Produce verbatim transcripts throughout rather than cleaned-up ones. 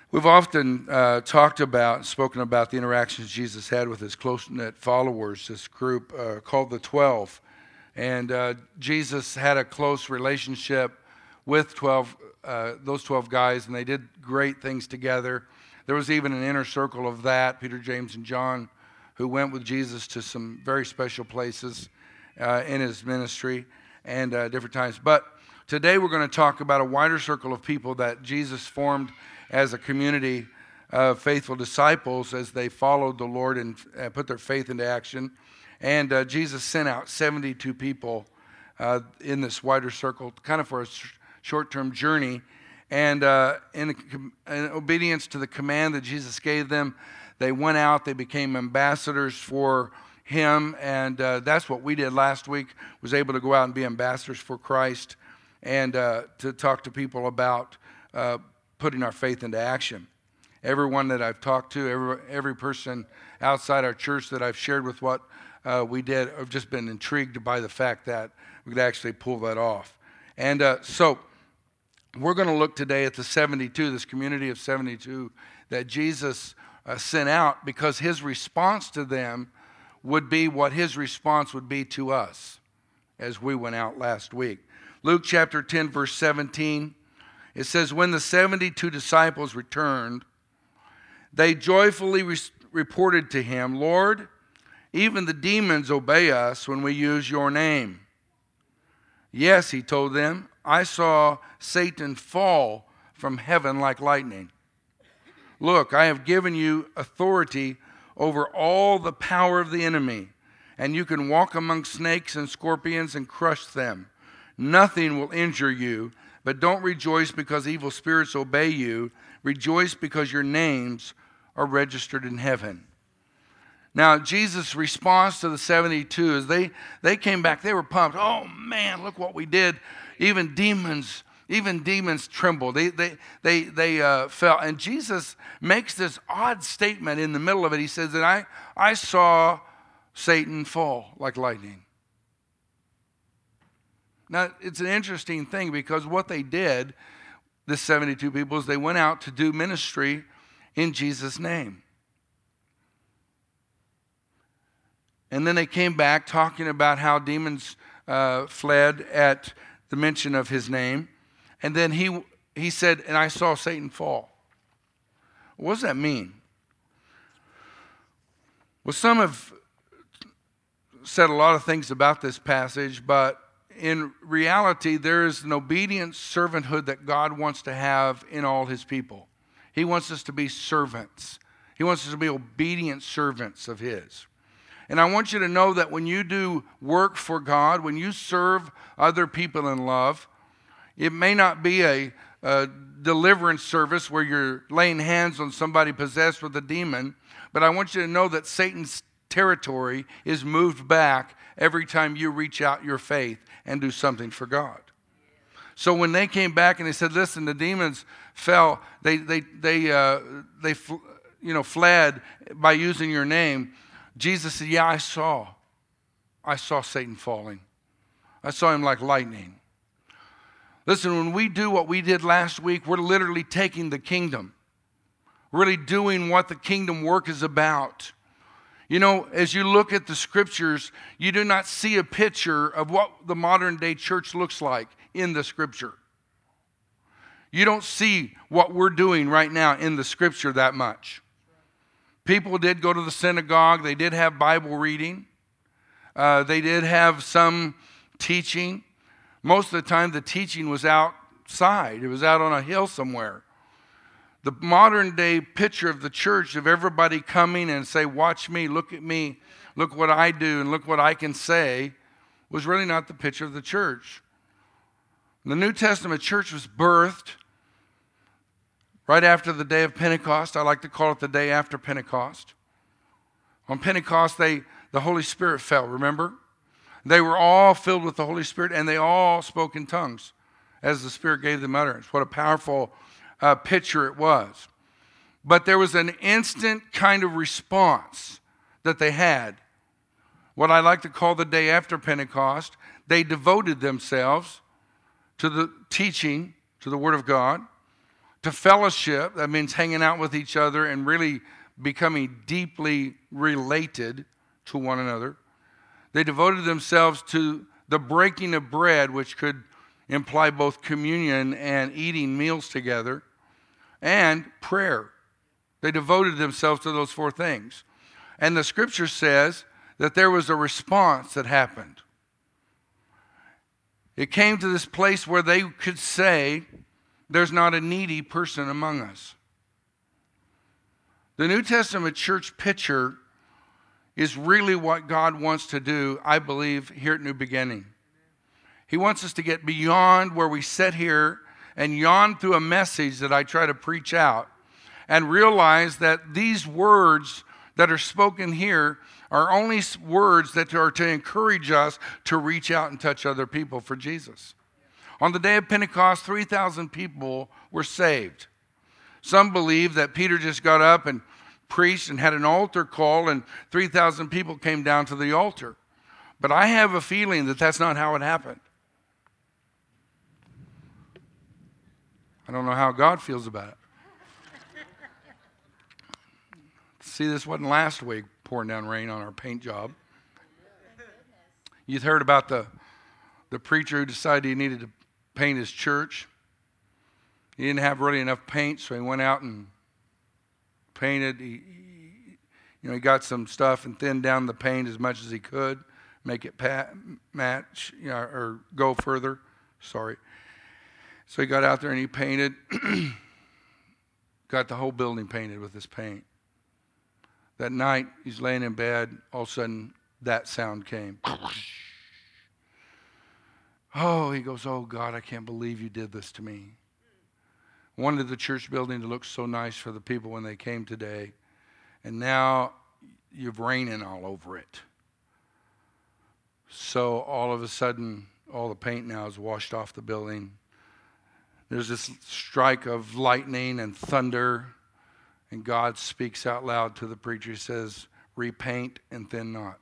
We've often uh, talked about, spoken about the interactions Jesus had with his close-knit followers, this group uh, called the Twelve. And uh, Jesus had a close relationship with twelve, uh, those twelve guys, and they did great things together. There was even an inner circle of that, Peter, James, and John, who went with Jesus to some very special places uh, in his ministry and uh, different times. But today we're going to talk about a wider circle of people that Jesus formed as a community of faithful disciples as they followed the Lord and uh, put their faith into action. And uh, Jesus sent out seventy-two people uh, in this wider circle, kind of for a sh- short-term journey. And uh, in, in obedience to the command that Jesus gave them, they went out, they became ambassadors for him. And uh, that's what we did last week, was able to go out and be ambassadors for Christ and uh, to talk to people about uh, putting our faith into action. Everyone that I've talked to, every, every person outside our church that I've shared with what uh, we did, have just been intrigued by the fact that we could actually pull that off. And uh, so we're going to look today at the seventy-two, this community of seventy-two that Jesus uh, sent out, because his response to them would be what his response would be to us as we went out last week. Luke chapter ten, verse seventeen. It says, when the seventy-two disciples returned, they joyfully re- reported to him, Lord, even the demons obey us when we use your name. Yes, he told them, I saw Satan fall from heaven like lightning. Look, I have given you authority over all the power of the enemy, and you can walk among snakes and scorpions and crush them. Nothing will injure you. But don't rejoice because evil spirits obey you. Rejoice because your names are registered in heaven. Now, Jesus' response to the seventy-two is they, they came back. They were pumped. Oh, man, look what we did. Even demons, even demons trembled. They, they, they, they uh, fell. And Jesus makes this odd statement in the middle of it. He says that I, I saw Satan fall like lightning. Now, it's an interesting thing because what they did, the seventy-two people, is they went out to do ministry in Jesus' name. And then they came back talking about how demons uh, fled at the mention of his name. And then he, he said, and I saw Satan fall. What does that mean? Well, some have said a lot of things about this passage, but in reality, there is an obedient servanthood that God wants to have in all his people. He wants us to be servants. He wants us to be obedient servants of his. And I want you to know that when you do work for God, when you serve other people in love, it may not be a, a deliverance service where you're laying hands on somebody possessed with a demon, but I want you to know that Satan's territory is moved back every time you reach out your faith and do something for God. So when they came back and they said, listen, the demons fell, they they they uh, they you know fled by using your name. Jesus said, yeah, I saw. I saw Satan falling. I saw him like lightning. Listen, when we do what we did last week, we're literally taking the kingdom. Really doing what the kingdom work is about. You know, as you look at the scriptures, you do not see a picture of what the modern day church looks like in the scripture. You don't see what we're doing right now in the scripture that much. People did go to the synagogue. They did have Bible reading. Uh, they did have some teaching. Most of the time, the teaching was outside. It was out on a hill somewhere. The modern day picture of the church, of everybody coming and say, watch me, look at me, look what I do, and look what I can say, was really not the picture of the church. The New Testament church was birthed right after the day of Pentecost. I like to call it the day after Pentecost. On Pentecost, they the Holy Spirit fell, remember? They were all filled with the Holy Spirit, and they all spoke in tongues as the Spirit gave them utterance. What a powerful Uh, picture it was. But there was an instant kind of response that they had. What I like to call the day after Pentecost. They devoted themselves to the teaching, to the Word of God, to fellowship. That means hanging out with each other and really becoming deeply related to one another. They devoted themselves to the breaking of bread, which could imply both communion and eating meals together, and prayer. They devoted themselves to those four things. And the scripture says that there was a response that happened. It came to this place where they could say, there's not a needy person among us. The New Testament church picture is really what God wants to do, I believe, here at New Beginning. He wants us to get beyond where we sit here and yawn through a message that I try to preach out and realize that these words that are spoken here are only words that are to encourage us to reach out and touch other people for Jesus. On the day of Pentecost, three thousand people were saved. Some believe that Peter just got up and preached and had an altar call and three thousand people came down to the altar. But I have a feeling that that's not how it happened. I don't know how God feels about it. See, this wasn't last week pouring down rain on our paint job. You've heard about the, the preacher who decided he needed to paint his church. He didn't have really enough paint, so he went out and painted. He, he, you know, he got some stuff and thinned down the paint as much as he could, make it pat, match, you know, or go further. Sorry. So he got out there and he painted, got the whole building painted with this paint. That night, he's laying in bed. All of a sudden, that sound came. Oh, he goes, oh, God, I can't believe you did this to me. Wanted the church building to look so nice for the people when they came today. And now you've raining all over it. So all of a sudden, all the paint now is washed off the building. There's this strike of lightning and thunder. And God speaks out loud to the preacher. He says, repaint and thin not.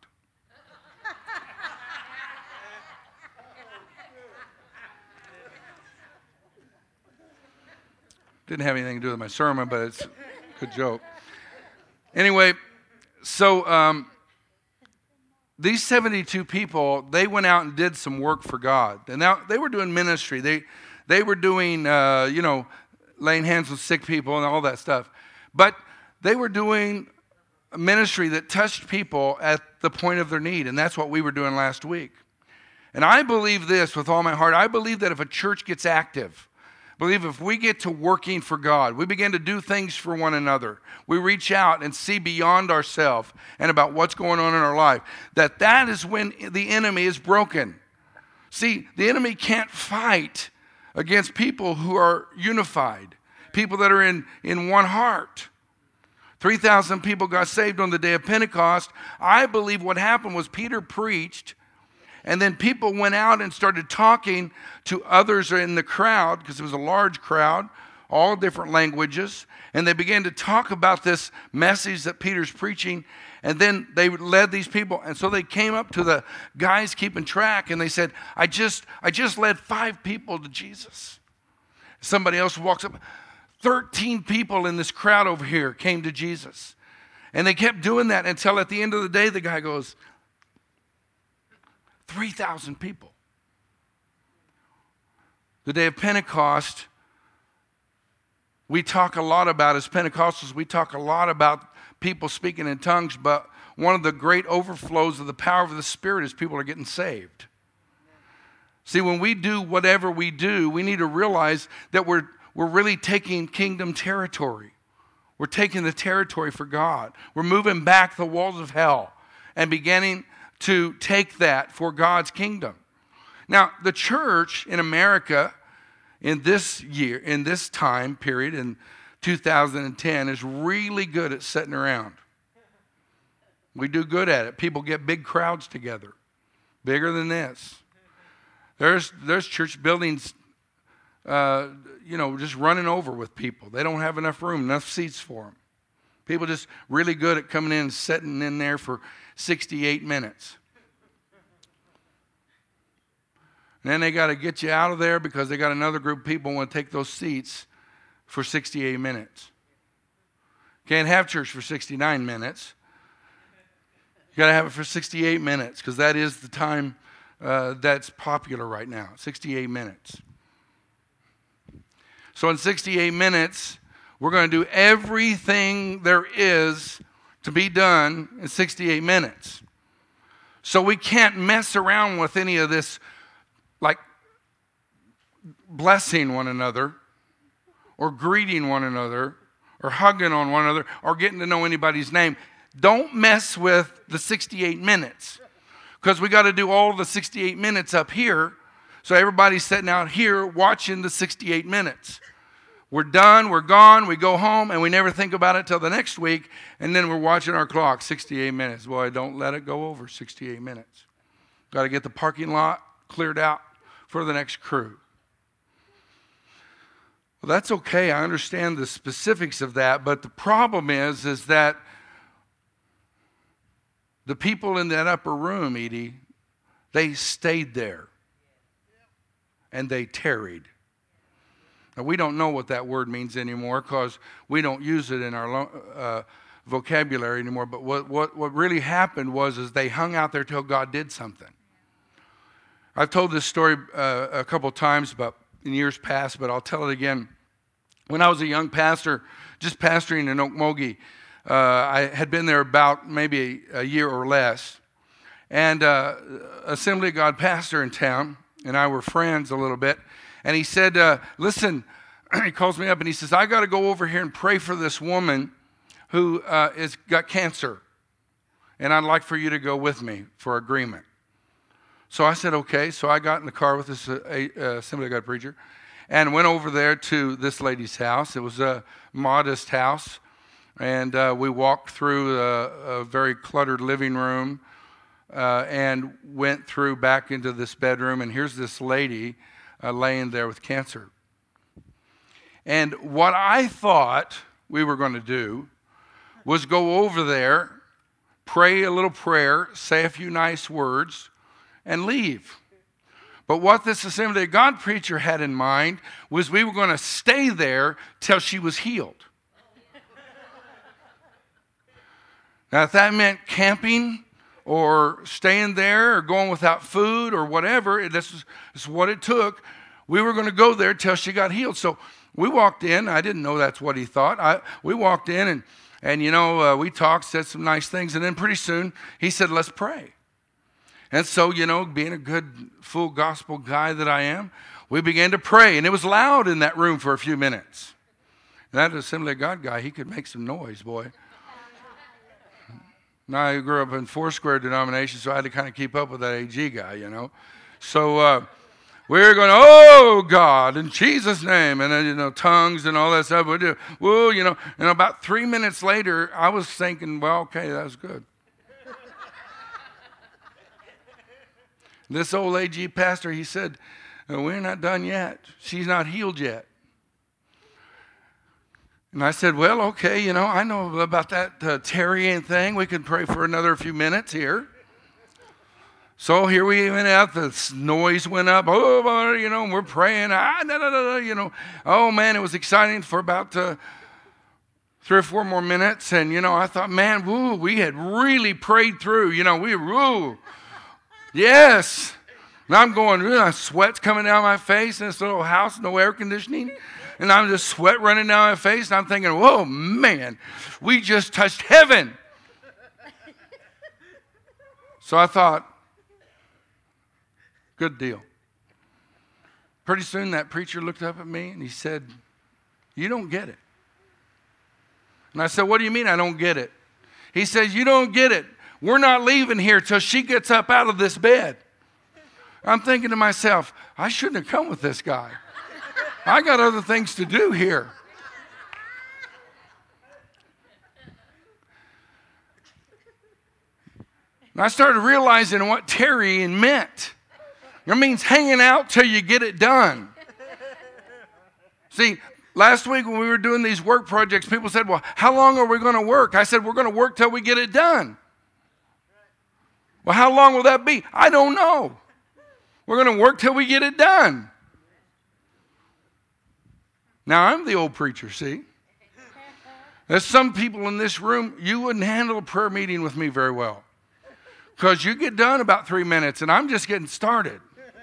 Didn't have anything to do with my sermon, but it's a good joke. Anyway, so um, these seventy-two people, they went out and did some work for God. And now they were doing ministry. They, they were doing, uh, you know, laying hands on sick people and all that stuff. But they were doing a ministry that touched people at the point of their need, and that's what we were doing last week. And I believe this with all my heart. I believe that if a church gets active, I believe if we get to working for God, we begin to do things for one another, we reach out and see beyond ourselves and about what's going on in our life, that that is when the enemy is broken. See, the enemy can't fight against people who are unified. People that are in, in one heart. three thousand people got saved on the day of Pentecost. I believe what happened was Peter preached, and then people went out and started talking to others in the crowd, because it was a large crowd, all different languages, and they began to talk about this message that Peter's preaching, and then they led these people, and so they came up to the guys keeping track, and they said, I just, I just led five people to Jesus. Somebody else walks up, thirteen people in this crowd over here came to Jesus. And they kept doing that until at the end of the day, the guy goes, three thousand people. The day of Pentecost, we talk a lot about, as Pentecostals, we talk a lot about people speaking in tongues, but one of the great overflows of the power of the Spirit is people are getting saved. See, when we do whatever we do, we need to realize that we're We're really taking kingdom territory. We're taking the territory for God. We're moving back the walls of hell and beginning to take that for God's kingdom. Now, the church in America in this year, in this time period, in two thousand ten, is really good at sitting around. We do good at it. People get big crowds together, bigger than this. There's, there's church buildings Uh, you know, just running over with people. They don't have enough room, enough seats for them. People just really good at coming in and sitting in there for sixty-eight minutes. And then they got to get you out of there because they got another group of people who want to take those seats for sixty-eight minutes. Can't have church for sixty-nine minutes. You got to have it for sixty-eight minutes, because that is the time uh, that's popular right now, sixty-eight minutes. So in sixty-eight minutes, we're going to do everything there is to be done in sixty-eight minutes. So we can't mess around with any of this, like blessing one another, or greeting one another, or hugging on one another, or getting to know anybody's name. Don't mess with the sixty-eight minutes, because we got to do all the sixty-eight minutes up here. So everybody's sitting out here watching the sixty-eight minutes. We're done, we're gone, we go home, and we never think about it till the next week, and then we're watching our clock, sixty-eight minutes. Boy, don't let it go over sixty-eight minutes. Got to get the parking lot cleared out for the next crew. Well, that's okay. I understand the specifics of that, but the problem is, is that the people in that upper room, Edie, they stayed there, and they tarried. Now, we don't know what that word means anymore, because we don't use it in our uh, vocabulary anymore, but what, what, what really happened was is they hung out there till God did something. I've told this story uh, a couple times but in years past, but I'll tell it again. When I was a young pastor, just pastoring in Okmulgee, uh, I had been there about maybe a, a year or less, and uh, Assembly of God pastor in town and I were friends a little bit, and he said, uh, listen, he calls me up and he says, I got to go over here and pray for this woman who uh, is got cancer, and I'd like for you to go with me for agreement. So I said, okay. So I got in the car with this uh, uh, Assembly of God preacher and went over there to this lady's house. It was a modest house, and uh, we walked through a, a very cluttered living room uh, and went through back into this bedroom, and here's this lady uh, laying there with cancer. And what I thought we were going to do was go over there, pray a little prayer, say a few nice words, and leave. But what this Assembly of God preacher had in mind was we were going to stay there till she was healed. Now, if that meant camping or staying there or going without food or whatever, this is, this is what it took. We were going to go there till she got healed. So we walked in. I didn't know that's what he thought. I, we walked in, and, and you know, uh, we talked, said some nice things, and then pretty soon he said, let's pray. And so, you know, being a good, full gospel guy that I am, we began to pray. And it was loud in that room for a few minutes. And that Assembly of God guy, he could make some noise, boy. Now, I grew up in four-square denomination, so I had to kind of keep up with that A G guy, you know. So uh, we were going, oh, God, in Jesus' name. And then, you know, tongues and all that stuff. We do, whoa, you know. And about three minutes later, I was thinking, well, okay, that was good. This old A G pastor, he said, we're not done yet. She's not healed yet. And I said, well, okay, you know, I know about that uh, tarrying thing. We can pray for another few minutes here. So here we went out. The noise went up. Oh, you know, and we're praying. Ah, da, da, da, da, you know. Oh, man, it was exciting for about uh, three or four more minutes. And, you know, I thought, man, woo, we had really prayed through. You know, we, woo. Yes. And I'm going, you know, sweat's coming down my face in this little house, no air conditioning. And I'm just sweat running down my face. And I'm thinking, whoa, man, we just touched heaven. So I thought, good deal. Pretty soon that preacher looked up at me and he said, you don't get it. And I said, what do you mean I don't get it? He says, you don't get it. We're not leaving here till she gets up out of this bed. I'm thinking to myself, I shouldn't have come with this guy. I got other things to do here. And I started realizing what tarrying meant. It means hanging out till you get it done. See, last week when we were doing these work projects, people said, well, how long are we going to work? I said, we're going to work till we get it done. Well, how long will that be? I don't know. We're going to work till we get it done. Now, I'm the old preacher, see? There's some people in this room, you wouldn't handle a prayer meeting with me very well. Because you get done about three minutes, and I'm just getting started.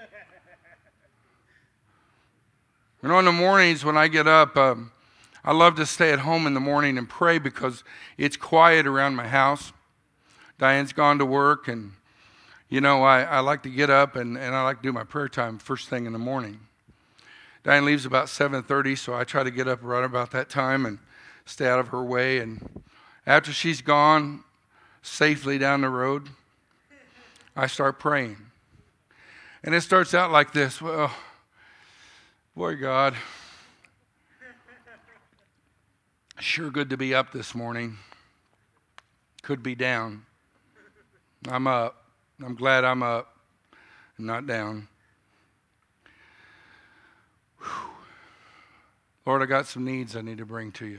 You know, in the mornings when I get up, um, I love to stay at home in the morning and pray because it's quiet around my house. Diane's gone to work, and, you know, I, I like to get up, and, and I like to do my prayer time first thing in the morning. Diane leaves about seven thirty, so I try to get up right about that time and stay out of her way. And after she's gone safely down the road, I start praying. And it starts out like this. Well, boy, God, sure good to be up this morning. Could be down. I'm up. I'm glad I'm up and not down. Whew. Lord, I got some needs I need to bring to you.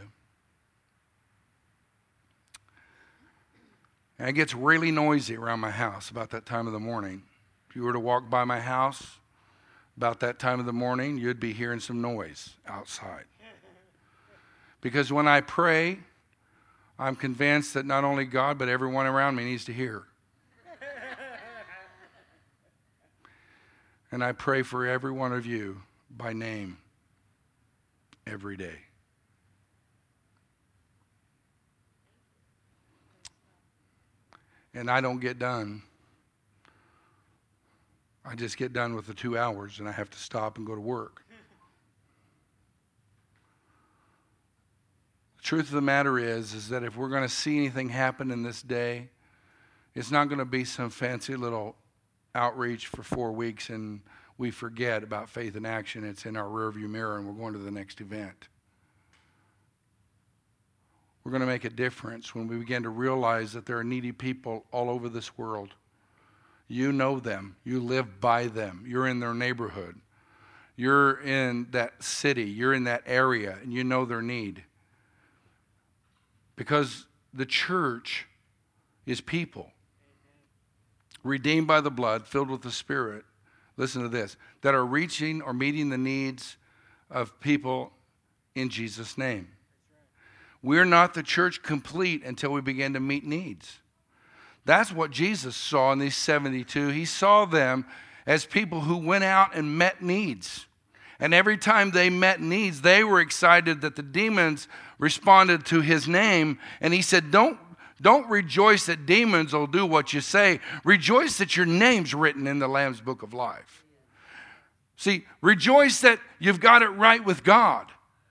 And it gets really noisy around my house about that time of the morning. If you were to walk by my house about that time of the morning, you'd be hearing some noise outside. Because when I pray, I'm convinced that not only God, but everyone around me needs to hear. And I pray for every one of you by name every day. And I don't get done. I just get done with the two hours and I have to stop and go to work. The truth of the matter is, is that if we're going to see anything happen in this day, it's not going to be some fancy little outreach for four weeks and we forget about faith in action. It's in our rearview mirror and we're going to the next event. We're going to make a difference when we begin to realize that there are needy people all over this world. You know them. You live by them. You're in their neighborhood. You're in that city. You're in that area, and you know their need. Because the church is people, redeemed by the blood, filled with the Spirit, listen to this, that are reaching or meeting the needs of people in Jesus' name. We're not the church complete until we begin to meet needs. That's what Jesus saw in these seventy-two. He saw them as people who went out and met needs. And every time they met needs, they were excited that the demons responded to his name. And he said, don't, don't rejoice that demons will do what you say. Rejoice that your name's written in the Lamb's Book of Life. See, rejoice that you've got it right with God.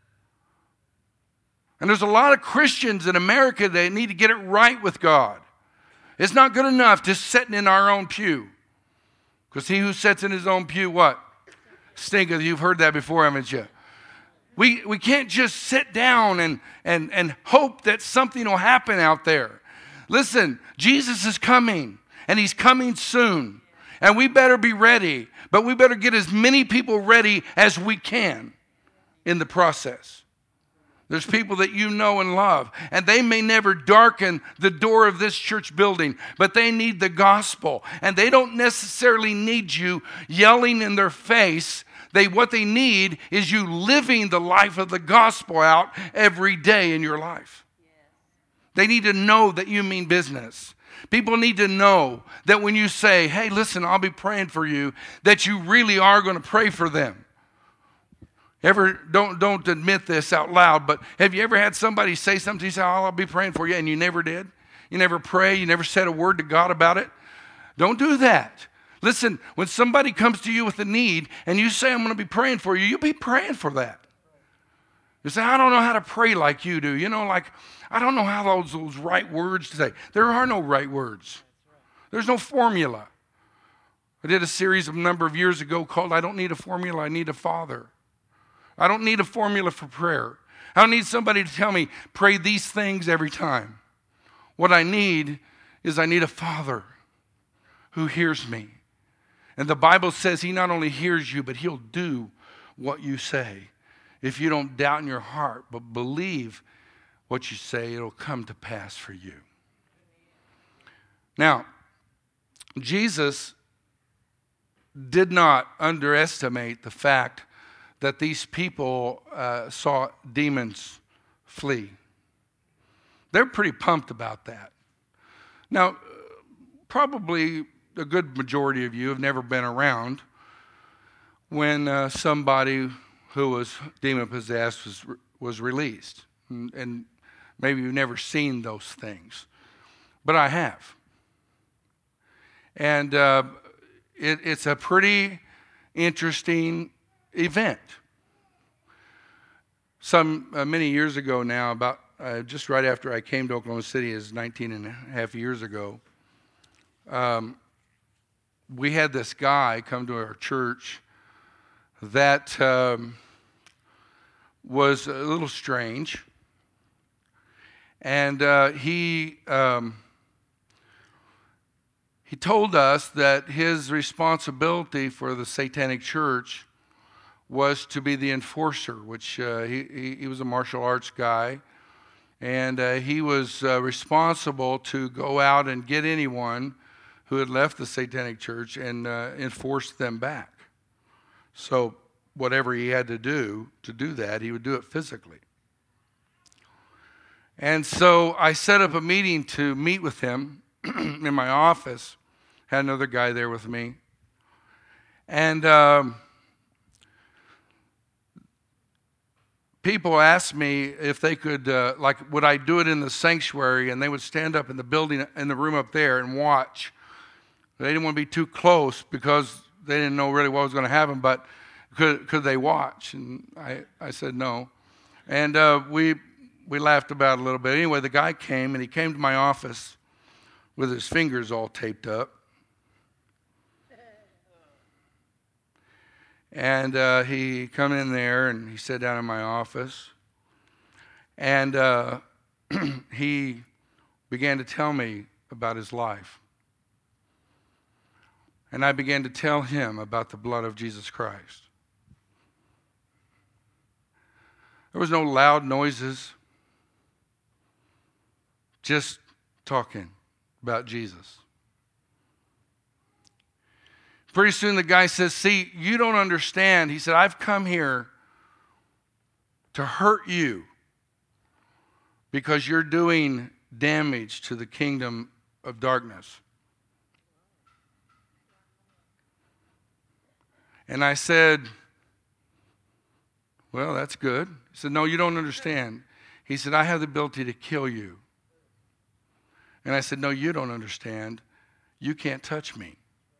And there's a lot of Christians in America that need to get it right with God. It's not good enough just sitting in our own pew. Because he who sits in his own pew, what? Stinketh. You've heard that before, haven't you? We, we can't just sit down and, and, and hope that something will happen out there. Listen, Jesus is coming, and he's coming soon. And we better be ready, but we better get as many people ready as we can in the process. There's people that you know and love, and they may never darken the door of this church building, but they need the gospel, and they don't necessarily need you yelling in their face. They, what they need is you living the life of the gospel out every day in your life. Yes. They need to know that you mean business. People need to know that when you say, hey, listen, I'll be praying for you, that you really are going to pray for them. Ever, don't, don't admit this out loud, but have you ever had somebody say something to you, say, oh, I'll be praying for you, and you never did? You never pray, you never said a word to God about it? Don't do that. Listen, when somebody comes to you with a need, and you say, I'm going to be praying for you, you be praying for that. You say, I don't know how to pray like you do. You know, like, I don't know how those, those right words to say. There are no right words. There's no formula. I did a series a number of years ago called I Don't Need a Formula, I Need a Father. I don't need a formula for prayer. I don't need somebody to tell me, pray these things every time. What I need is I need a Father who hears me. And the Bible says he not only hears you, but he'll do what you say. If you don't doubt in your heart, but believe what you say, it'll come to pass for you. Now, Jesus did not underestimate the fact that these people uh, saw demons flee. They're pretty pumped about that. Now, probably a good majority of you have never been around when uh, somebody who was demon-possessed was, was released. And, and maybe you've never seen those things. But I have. And uh, it, it's a pretty interesting event. Some uh, many years ago now, about uh, just right after I came to Oklahoma City, is nineteen and a half years ago, um, we had this guy come to our church that um, was a little strange. And uh, he um, he told us that his responsibility for the Satanic Church was to be the enforcer, which uh, he, he, he was a martial arts guy. And uh, he was uh, responsible to go out and get anyone who had left the Satanic Church and uh, enforce them back. So whatever he had to do to do that, he would do it physically. And so I set up a meeting to meet with him in my office. Had another guy there with me. And um, people asked me if they could, uh, like, would I do it in the sanctuary? And they would stand up in the building, in the room up there and watch. They didn't want to be too close because they didn't know really what was going to happen, but could, could they watch? And I, I said no. And uh, we... We laughed about it a little bit. Anyway, the guy came, and he came to my office with his fingers all taped up. And uh, he come in there, and he sat down in my office. And uh, he began to tell me about his life. And I began to tell him about the blood of Jesus Christ. There was no loud noises. Just talking about Jesus. Pretty soon the guy says, see, you don't understand. He said, I've come here to hurt you because you're doing damage to the kingdom of darkness. And I said, well, that's good. He said, no, you don't understand. He said, I have the ability to kill you. And I said, no, you don't understand. You can't touch me.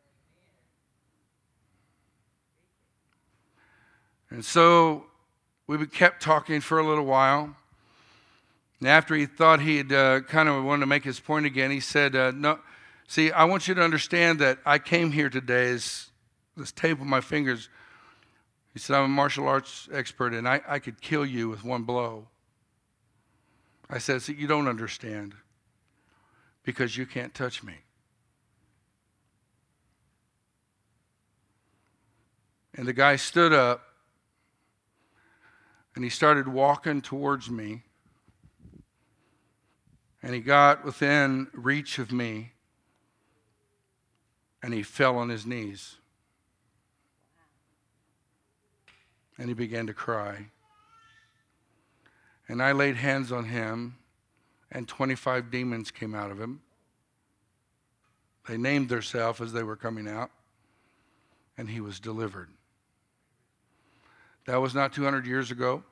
And so we kept talking for a little while. And after he thought he had uh, kind of wanted to make his point again, he said, uh, no, see, I want you to understand that I came here today as this tape on my fingers. He said, I'm a martial arts expert, and I, I could kill you with one blow. I said, see, you don't understand. Because you can't touch me. And the guy stood up and he started walking towards me. And he got within reach of me and he fell on his knees. And he began to cry. And I laid hands on him. And twenty-five demons came out of him. They named themselves as they were coming out. And he was delivered. That was not two hundred years ago.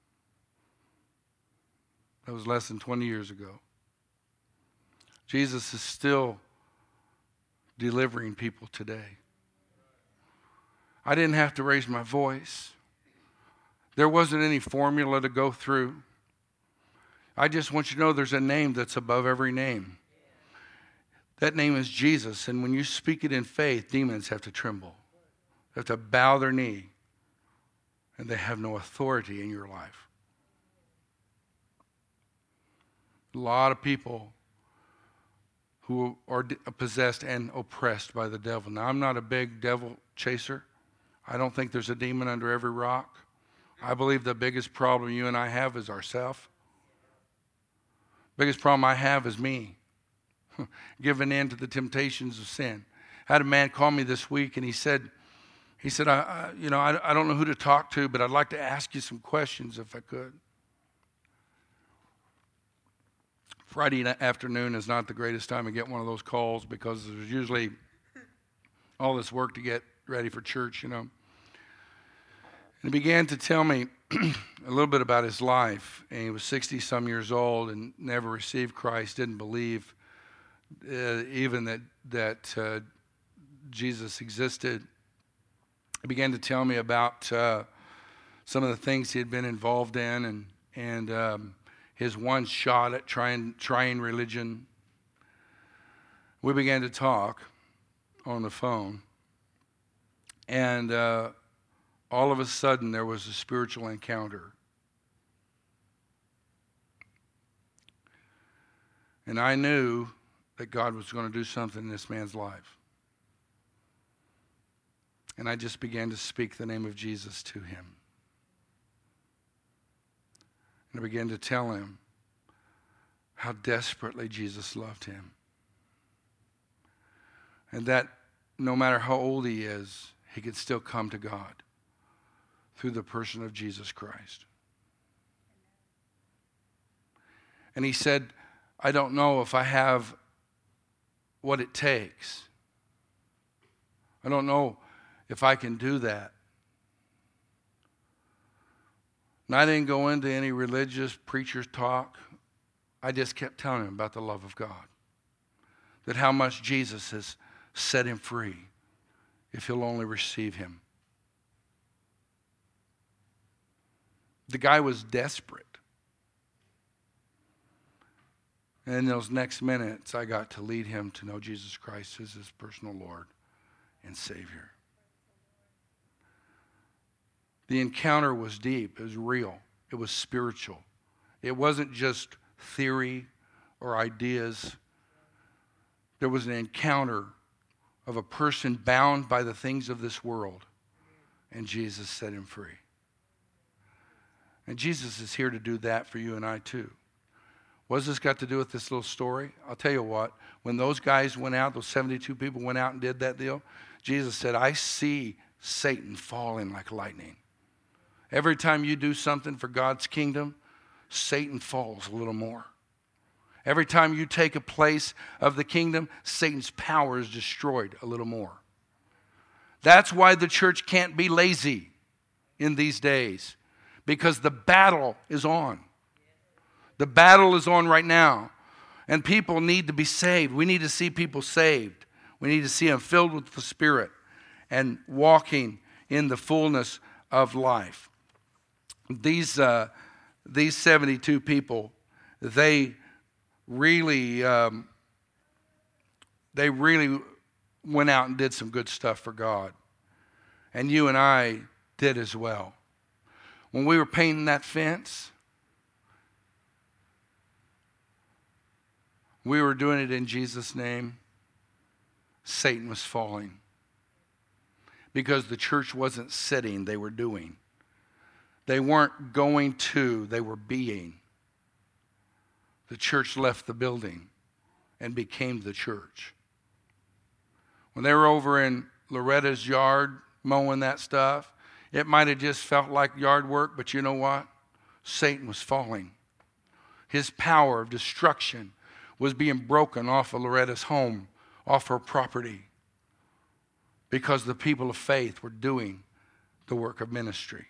That was less than twenty years ago. Jesus is still delivering people today. I didn't have to raise my voice. There wasn't any formula to go through. I just want you to know there's a name that's above every name. That name is Jesus. And when you speak it in faith, demons have to tremble. They have to bow their knee. And they have no authority in your life. A lot of people who are possessed and oppressed by the devil. Now, I'm not a big devil chaser. I don't think there's a demon under every rock. I believe the biggest problem you and I have is ourself. Biggest problem I have is me, giving in to the temptations of sin. I had a man call me this week, and he said, he said, I, I, you know, I, I don't know who to talk to, but I'd like to ask you some questions if I could. Friday afternoon is not the greatest time to get one of those calls because there's usually all this work to get ready for church, you know. And he began to tell me a little bit about his life. And he was sixty-some years old and never received Christ, didn't believe uh, even that, that uh, Jesus existed. He began to tell me about uh, some of the things he had been involved in and, and um, his one shot at trying, trying religion. We began to talk on the phone. And uh, all of a sudden, there was a spiritual encounter. And I knew that God was going to do something in this man's life. And I just began to speak the name of Jesus to him. And I began to tell him how desperately Jesus loved him. And that no matter how old he is, he could still come to God through the person of Jesus Christ. And he said, I don't know if I have what it takes. I don't know if I can do that. And I didn't go into any religious preacher's talk. I just kept telling him about the love of God. That how much Jesus has set him free if he'll only receive him. The guy was desperate. And in those next minutes, I got to lead him to know Jesus Christ as his personal Lord and Savior. The encounter was deep. It was real. It was spiritual. It wasn't just theory or ideas. There was an encounter of a person bound by the things of this world, and Jesus set him free. And Jesus is here to do that for you and I too. What has this got to do with this little story? I'll tell you what, when those guys went out, those seventy-two people went out and did that deal, Jesus said, I see Satan falling like lightning. Every time you do something for God's kingdom, Satan falls a little more. Every time you take a place of the kingdom, Satan's power is destroyed a little more. That's why the church can't be lazy in these days, because the battle is on. The battle is on right now, and people need to be saved. We need to see people saved. We need to see them filled with the Spirit and walking in the fullness of life. These uh, these seventy-two people, they really um, they really went out and did some good stuff for God, and you and I did as well. When we were painting that fence, we were doing it in Jesus' name. Satan was falling because the church wasn't sitting, they were doing. They weren't going to, they were being. The church left the building and became the church. When they were over in Loretta's yard mowing that stuff, it might have just felt like yard work, but you know what? Satan was falling. His power of destruction was being broken off of Loretta's home, off her property, because the people of faith were doing the work of ministry.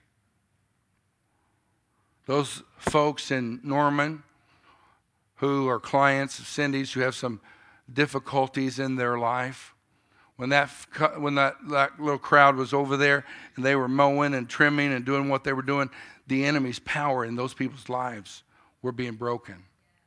Those folks in Norman who are clients of Cindy's who have some difficulties in their life, when that when that, that little crowd was over there and they were mowing and trimming and doing what they were doing, the enemy's power in those people's lives were being broken.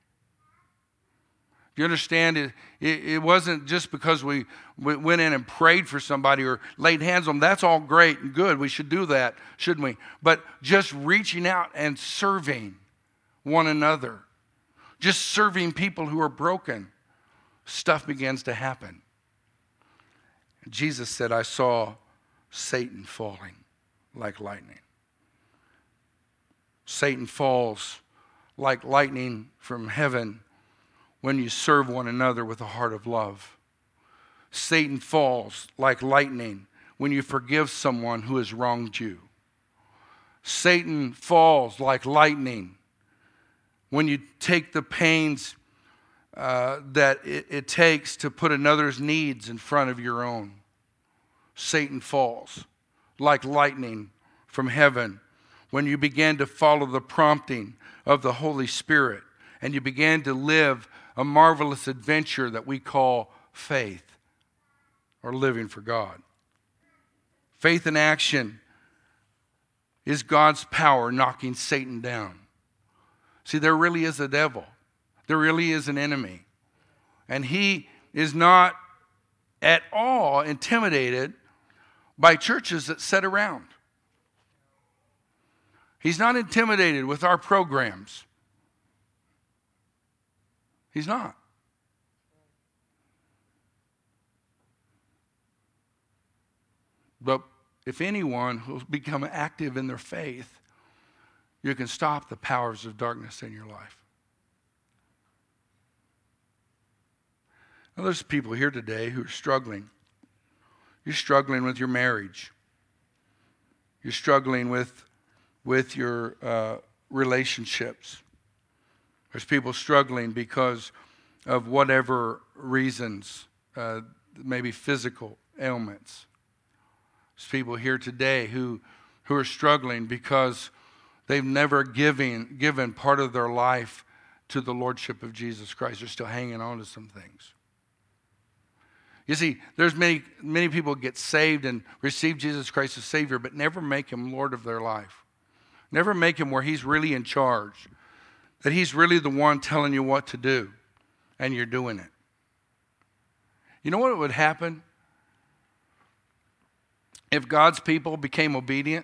You understand, it, it, it wasn't just because we, we went in and prayed for somebody or laid hands on them. That's all great and good. We should do that, shouldn't we? But just reaching out and serving one another, just serving people who are broken, stuff begins to happen. And Jesus said, I saw Satan falling like lightning. Satan falls like lightning from heaven when you serve one another with a heart of love. Satan falls like lightning when you forgive someone who has wronged you. Satan falls like lightning when you take the pains uh, that it, it takes to put another's needs in front of your own. Satan falls like lightning from heaven when you begin to follow the prompting of the Holy Spirit and you begin to live a marvelous adventure that we call faith or living for God. Faith in action is God's power knocking Satan down. See, there really is a devil. There really is an enemy. And he is not at all intimidated by churches that sit around. He's not intimidated with our programs. He's not. But if anyone will become active in their faith, you can stop the powers of darkness in your life. Now, there's people here today who are struggling. You're struggling with your marriage. You're struggling with, with your uh, relationships. There's people struggling because of whatever reasons, uh, maybe physical ailments. There's people here today who, who are struggling because they've never given, given part of their life to the Lordship of Jesus Christ. They're still hanging on to some things. You see, there's many, many people get saved and receive Jesus Christ as Savior, but never make Him Lord of their life. Never make Him where He's really in charge. That He's really the one telling you what to do, and you're doing it. You know what would happen if God's people became obedient?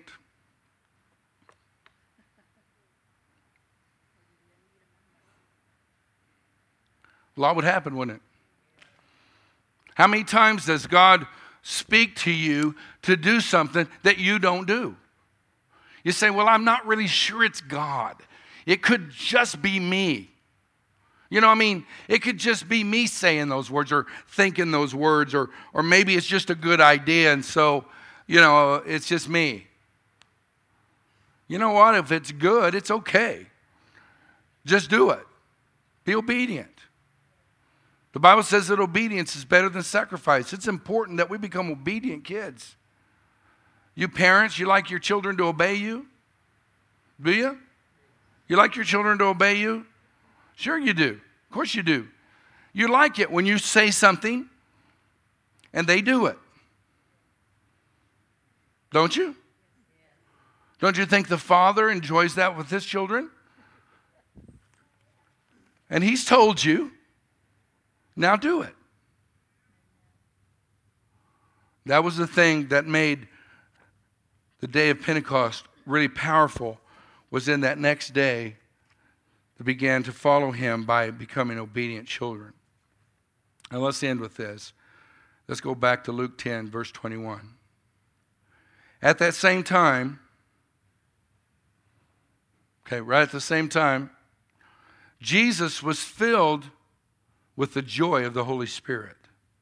A lot would happen, wouldn't it? How many times does God speak to you to do something that you don't do? You say, well, I'm not really sure it's God. It could just be me. You know what I mean? It could just be me saying those words or thinking those words, or, or maybe it's just a good idea, and so, you know, it's just me. You know what? If it's good, it's okay. Just do it. Be obedient. The Bible says that obedience is better than sacrifice. It's important that we become obedient kids. You parents, you like your children to obey you? Do you? You like your children to obey you? Sure you do. Of course you do. You like it when you say something and they do it. Don't you? Don't you think the Father enjoys that with His children? And He's told you, now do it. That was the thing that made the day of Pentecost really powerful, was in that next day they began to follow Him by becoming obedient children. Now let's end with this. Let's go back to Luke ten, verse twenty-one. At that same time, okay, right at the same time, Jesus was filled with the joy of the Holy Spirit.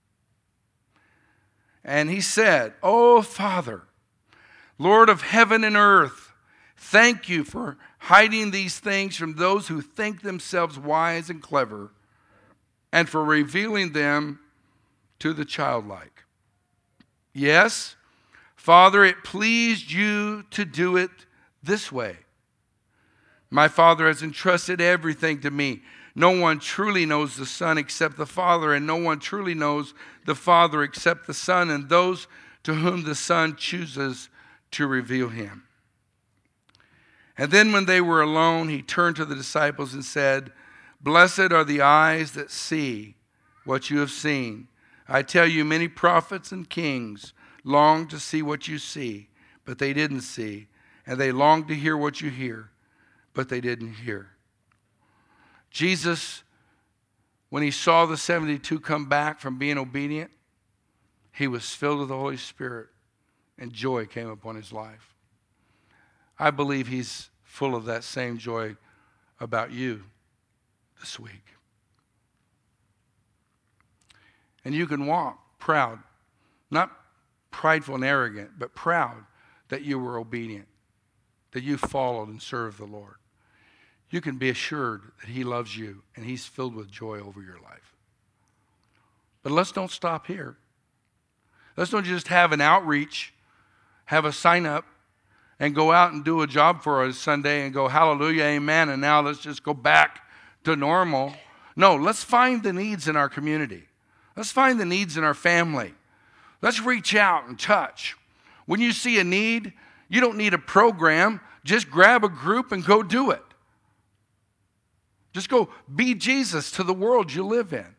And He said, "Oh, Father, Lord of heaven and earth, thank You for hiding these things from those who think themselves wise and clever, and for revealing them to the childlike. Yes, Father, it pleased You to do it this way. My Father has entrusted everything to Me. No one truly knows the Son except the Father, and no one truly knows the Father except the Son, and those to whom the Son chooses to reveal Him." And then when they were alone, He turned to the disciples and said, "Blessed are the eyes that see what you have seen. I tell you, many prophets and kings longed to see what you see, but they didn't see. And they longed to hear what you hear, but they didn't hear." Jesus, when He saw the seventy-two come back from being obedient, He was filled with the Holy Spirit, and joy came upon His life. I believe He's full of that same joy about you this week. And you can walk proud, not prideful and arrogant, but proud that you were obedient, that you followed and served the Lord. You can be assured that he loves you and he's filled with joy over your life. But let's don't stop here. Let's not just have an outreach, have a sign up, and go out and do a job for us Sunday and go, hallelujah, amen, and now let's just go back to normal. No, let's find the needs in our community. Let's find the needs in our family. Let's reach out and touch. When you see a need, you don't need a program. Just grab a group and go do it. Just go be Jesus to the world you live in.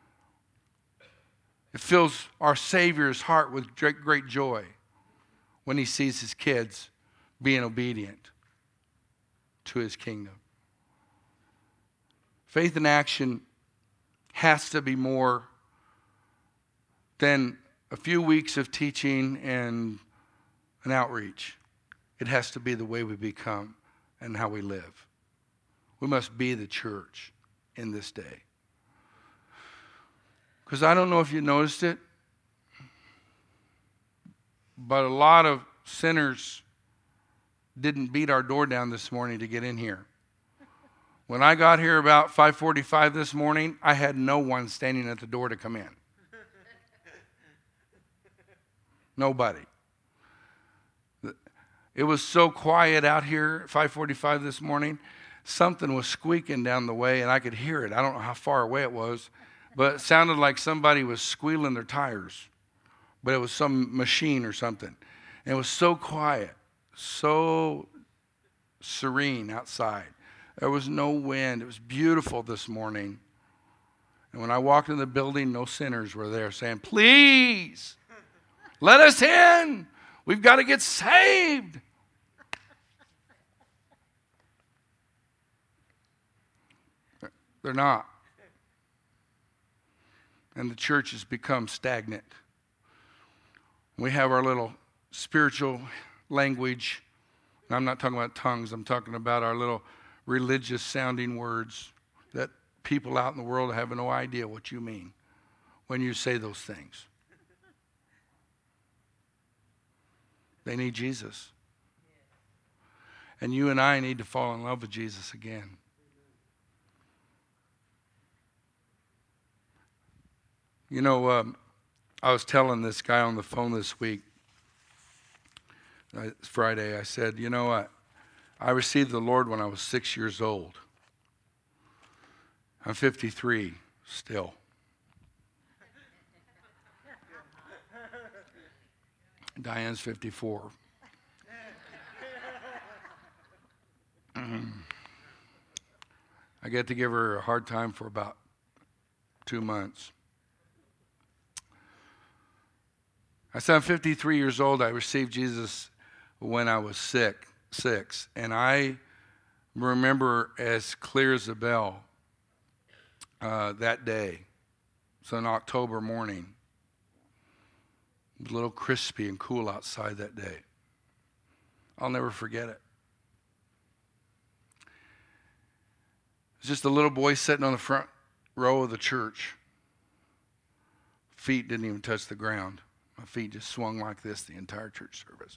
It fills our Savior's heart with great, great joy when he sees his kids being obedient to his kingdom. Faith in action has to be more than a few weeks of teaching and an outreach. It has to be the way we become and how we live. We must be the church in this day. Because I don't know if you noticed it, but a lot of sinners didn't beat our door down this morning to get in here. When I got here about five forty-five this morning, I had no one standing at the door to come in. Nobody. It was so quiet out here at five forty-five this morning. Something was squeaking down the way, and I could hear it. I don't know how far away it was, but it sounded like somebody was squealing their tires. But it was some machine or something. And it was so quiet, so serene outside. There was no wind. It was beautiful this morning. And when I walked in the building, no sinners were there saying, please, let us in. We've got to get saved. They're not. And the church has become stagnant. We have our little spiritual language. And I'm not talking about tongues. I'm talking about our little religious sounding words that people out in the world have no idea what you mean when you say those things. They need Jesus. And you and I need to fall in love with Jesus again. You know, um, I was telling this guy on the phone this week, uh, Friday, I said, you know what? I received the Lord when I was six years old. I'm fifty-three still. Diane's fifty-four. I get to give her a hard time for about two months. I said, I'm fifty-three years old. I received Jesus when I was sick, six. And I remember as clear as a bell uh, that day. It's an October morning. It was a little crispy and cool outside that day. I'll never forget it. It was just a little boy sitting on the front row of the church. Feet didn't even touch the ground. My feet just swung like this the entire church service.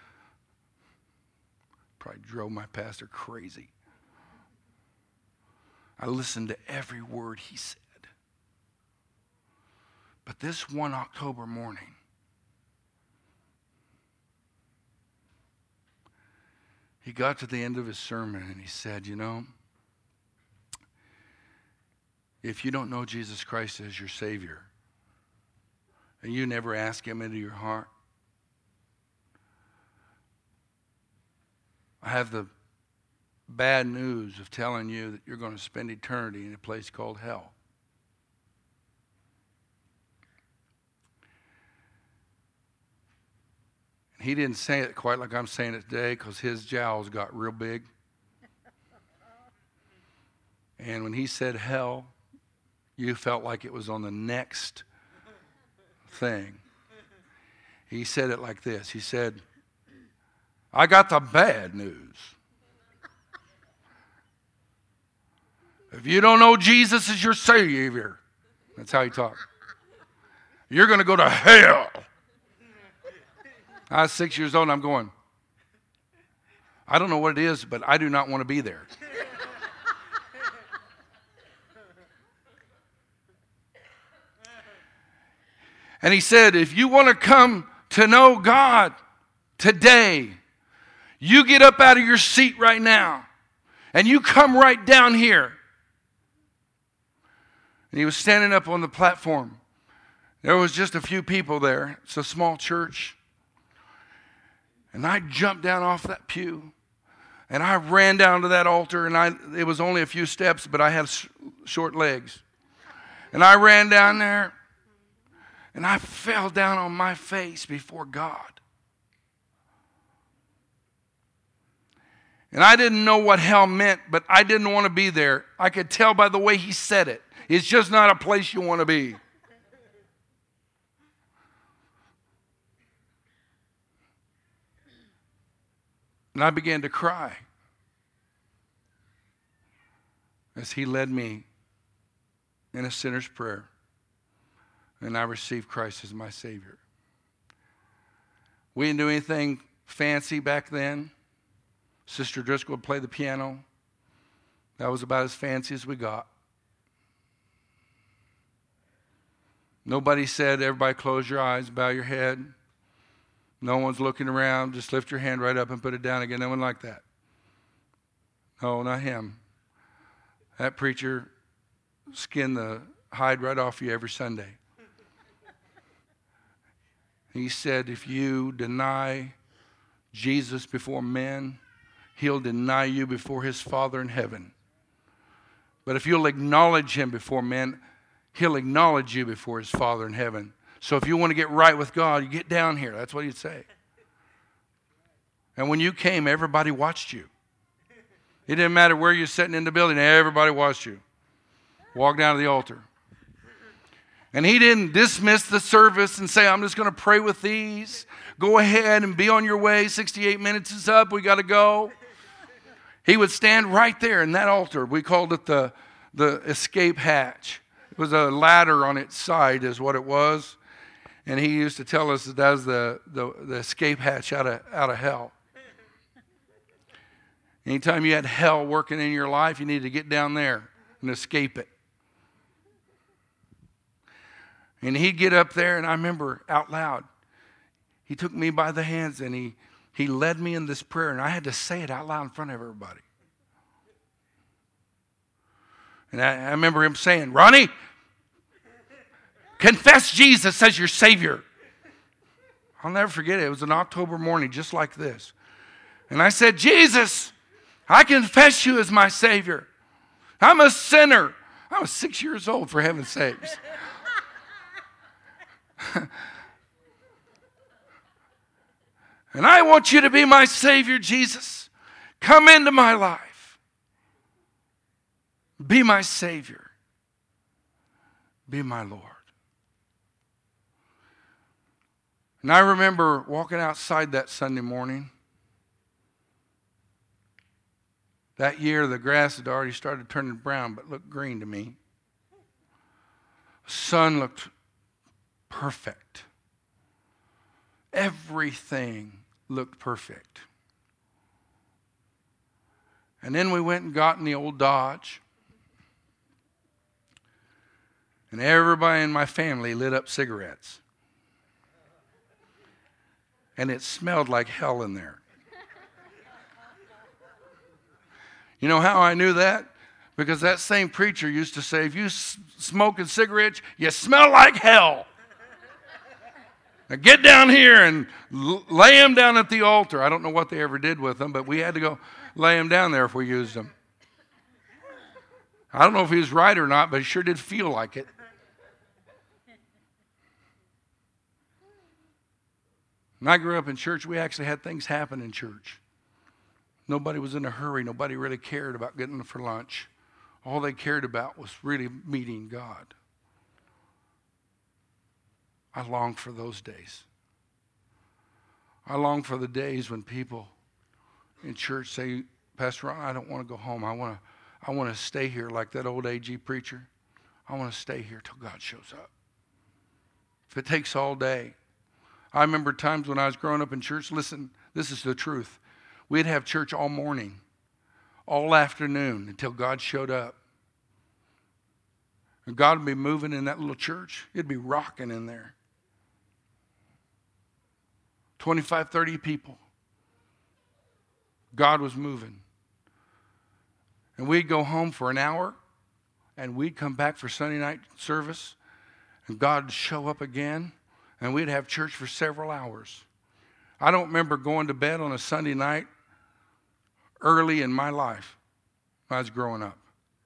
Probably drove my pastor crazy. I listened to every word he said. But this one October morning, he got to the end of his sermon and he said, you know, if you don't know Jesus Christ as your Savior, and you never ask him into your heart, I have the bad news of telling you that you're going to spend eternity in a place called hell. And he didn't say it quite like I'm saying it today because his jowls got real big. And when he said hell, you felt like it was on the next thing. He said it like this. He said, I got the bad news. If you don't know Jesus as your Savior, that's how he talked, you're going to go to hell. I was six years old and I'm going, I don't know what it is, but I do not want to be there. And he said, if you want to come to know God today, you get up out of your seat right now and you come right down here. And he was standing up on the platform. There was just a few people there. It's a small church. And I jumped down off that pew. And I ran down to that altar. And I, it was only a few steps, but I had sh- short legs. And I ran down there. And I fell down on my face before God. And I didn't know what hell meant, but I didn't want to be there. I could tell by the way he said it. It's just not a place you want to be. And I began to cry as he led me in a sinner's prayer. And I received Christ as my Savior. We didn't do anything fancy back then. Sister Driscoll would play the piano. That was about as fancy as we got. Nobody said, everybody close your eyes, bow your head. No one's looking around. Just lift your hand right up and put it down again. No one like that. No, not him. That preacher skinned the hide right off you every Sunday. He said, if you deny Jesus before men, he'll deny you before his Father in heaven. But if you'll acknowledge him before men, he'll acknowledge you before his Father in heaven. So if you want to get right with God, you get down here. That's what he'd say. And when you came, everybody watched you. It didn't matter where you're sitting in the building. Everybody watched you. Walk down to the altar. And he didn't dismiss the service and say, I'm just going to pray with these. Go ahead and be on your way. sixty-eight minutes is up. We got to go. He would stand right there in that altar. We called it the, the escape hatch. It was a ladder on its side is what it was. And he used to tell us that that was the, the, the escape hatch out of, out of hell. Anytime you had hell working in your life, you needed to get down there and escape it. And he'd get up there, and I remember out loud, he took me by the hands, and he, he led me in this prayer, and I had to say it out loud in front of everybody. And I, I remember him saying, Ronnie, confess Jesus as your Savior. I'll never forget it. It was an October morning just like this. And I said, Jesus, I confess you as my Savior. I'm a sinner. I was six years old, for heaven's sakes. And I want you to be my Savior, Jesus. Come into my life. Be my Savior. Be my Lord. And I remember walking outside that Sunday morning. That year, the grass had already started turning brown, but looked green to me. The sun looked perfect. Everything looked perfect. And then we went and got in the old Dodge. And everybody in my family lit up cigarettes. And it smelled like hell in there. You know how I knew that? Because that same preacher used to say, if you s- smoking cigarettes, you smell like hell. Now get down here and l- lay them down at the altar. I don't know what they ever did with them, but we had to go lay them down there if we used them. I don't know if he was right or not, but it sure did feel like it. When I grew up in church, we actually had things happen in church. Nobody was in a hurry. Nobody really cared about getting for lunch. All they cared about was really meeting God. I long for those days. I long for the days when people in church say, Pastor Ron, I don't want to go home. I want to I want to stay here like that old A G preacher. I want to stay here till God shows up. If it takes all day, I remember times when I was growing up in church, listen, this is the truth. We'd have church all morning, all afternoon until God showed up. And God would be moving in that little church. It'd be rocking in there. twenty-five, thirty people. God was moving. And we'd go home for an hour, and we'd come back for Sunday night service, and God would show up again, and we'd have church for several hours. I don't remember going to bed on a Sunday night early in my life when I was growing up.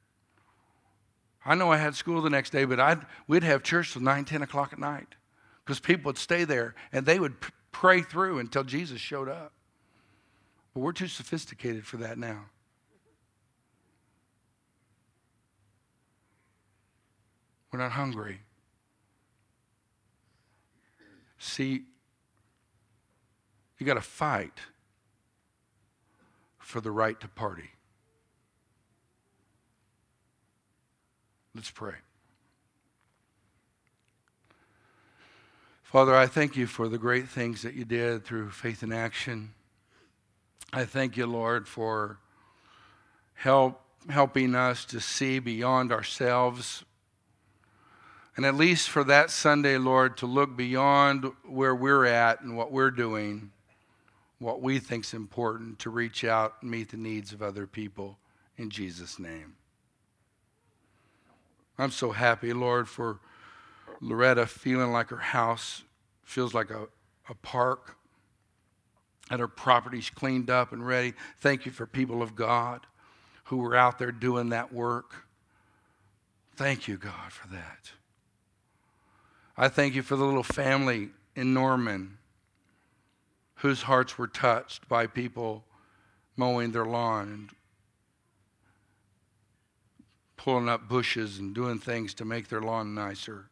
I know I had school the next day, but I'd, we'd have church till nine, ten o'clock at night because people would stay there, and they would p- pray through until Jesus showed up. But we're too sophisticated for that now. We're not hungry. See, you got to fight for the right to party. Let's pray. Father, I thank you for the great things that you did through Faith in Action. I thank you, Lord, for help helping us to see beyond ourselves. And at least for that Sunday, Lord, to look beyond where we're at and what we're doing, what we think is important, to reach out and meet the needs of other people in Jesus' name. I'm so happy, Lord, for Loretta feeling like her house feels like a, a park and her property's cleaned up and ready. Thank you for people of God who were out there doing that work. Thank you, God, for that. I thank you for the little family in Norman whose hearts were touched by people mowing their lawn and pulling up bushes and doing things to make their lawn nicer.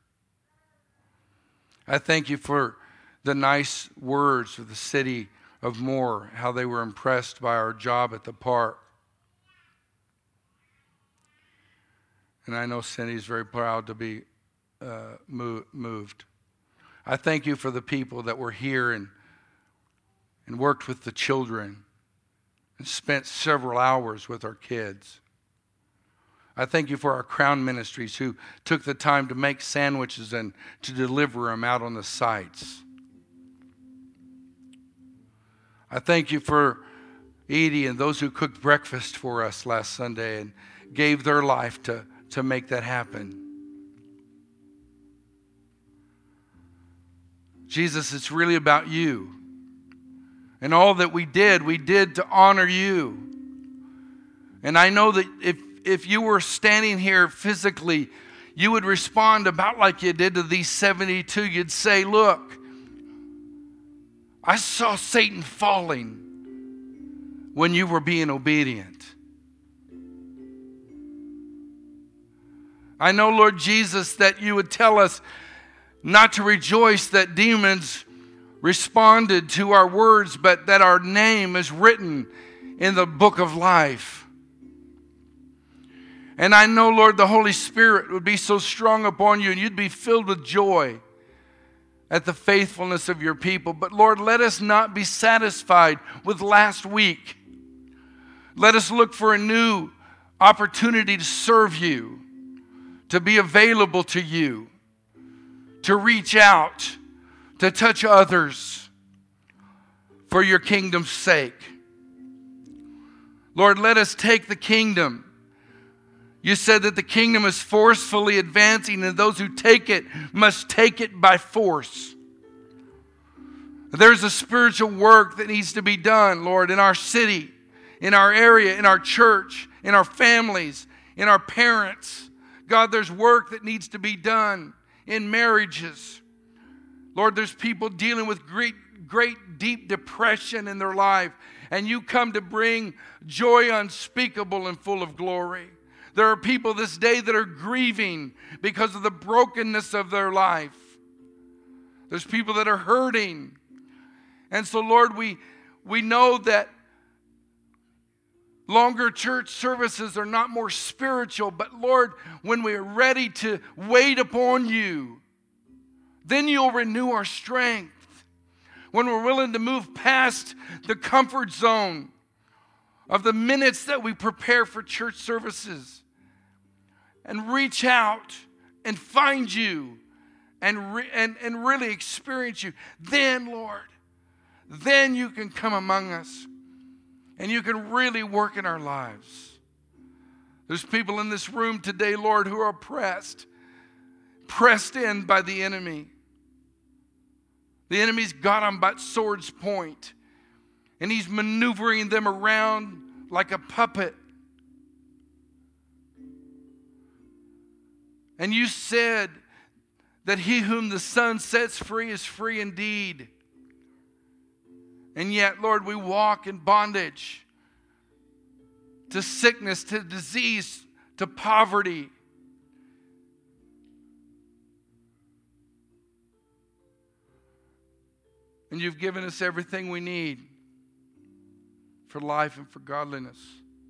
I thank you for the nice words of the city of Moore, how they were impressed by our job at the park. And I know Cindy's very proud to be uh, moved. I thank you for the people that were here and, and worked with the children and spent several hours with our kids. I thank you for our Crown Ministries who took the time to make sandwiches and to deliver them out on the sites. I thank you for Edie and those who cooked breakfast for us last Sunday and gave their life to, to make that happen. Jesus, it's really about you. And all that we did, we did to honor you. And I know that if If you were standing here physically, you would respond about like you did to these seventy-two. You'd say, look, I saw Satan falling when you were being obedient. I know, Lord Jesus, that you would tell us not to rejoice that demons responded to our words, but that our name is written in the book of life. And I know, Lord, the Holy Spirit would be so strong upon you and you'd be filled with joy at the faithfulness of your people. But Lord, let us not be satisfied with last week. Let us look for a new opportunity to serve you, to be available to you, to reach out, to touch others for your kingdom's sake. Lord, let us take the kingdom. You said that the kingdom is forcefully advancing and those who take it must take it by force. There's a spiritual work that needs to be done, Lord, in our city, in our area, in our church, in our families, in our parents. God, there's work that needs to be done in marriages. Lord, there's people dealing with great, great deep depression in their life, and you come to bring joy unspeakable and full of glory. There are people this day that are grieving because of the brokenness of their life. There's people that are hurting. And so, Lord, we, we know that longer church services are not more spiritual, but Lord, when we are ready to wait upon you, then you'll renew our strength. when we're willing to move past the comfort zone of the minutes that we prepare for church services and reach out and find you and, re- and, and really experience you, then, Lord, then you can come among us and you can really work in our lives. There's people in this room today, Lord, who are oppressed, pressed in by the enemy. The enemy's got them by sword's point, and he's maneuvering them around like a puppet. And you said that he whom the Son sets free is free indeed. And yet, Lord, we walk in bondage to sickness, to disease, to poverty. And you've given us everything we need for life and for godliness.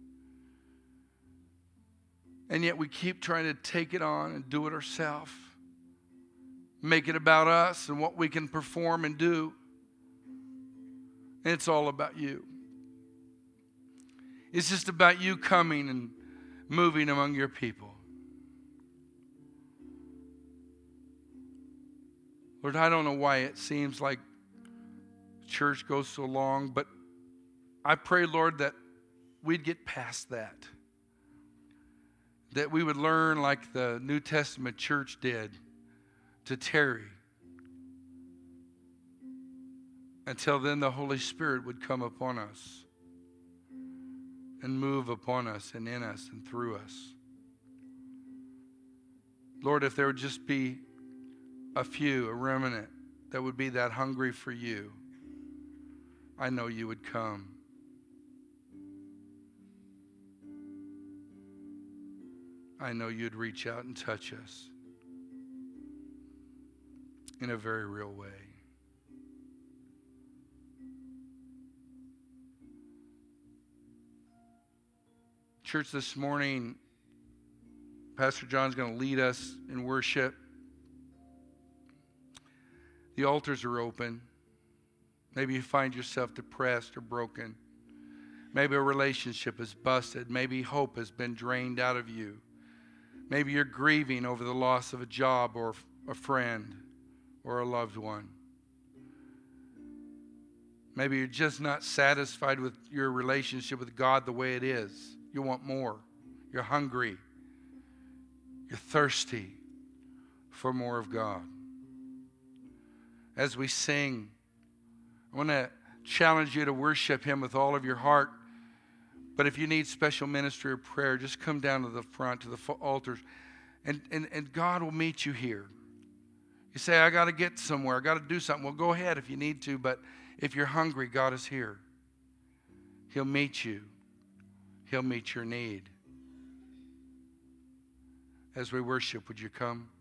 And yet we keep trying to take it on and do it ourselves. Make it about us and what we can perform and do. And it's all about you. It's just about you coming and moving among your people. Lord, I don't know why it seems like church goes so long, but I pray, Lord, that we'd get past that. That we would learn like the New Testament church did to tarry. Until then the Holy Spirit would come upon us and move upon us and in us and through us. Lord, if there would just be a few, a remnant, that would be that hungry for you, I know you would come. I know you'd reach out and touch us in a very real way. Church, this morning, Pastor John's going to lead us in worship. The altars are open. Maybe you find yourself depressed or broken. Maybe a relationship is busted. Maybe hope has been drained out of you. Maybe you're grieving over the loss of a job or a friend or a loved one. Maybe you're just not satisfied with your relationship with God the way it is. You want more. You're hungry. You're thirsty for more of God. As we sing, I want to challenge you to worship Him with all of your heart. But if you need special ministry or prayer, just come down to the front, to the altars, and, and, and God will meet you here. You say, I got to get somewhere. I got to do something. Well, go ahead if you need to, but if you're hungry, God is here. He'll meet you. He'll meet your need. As we worship, would you come?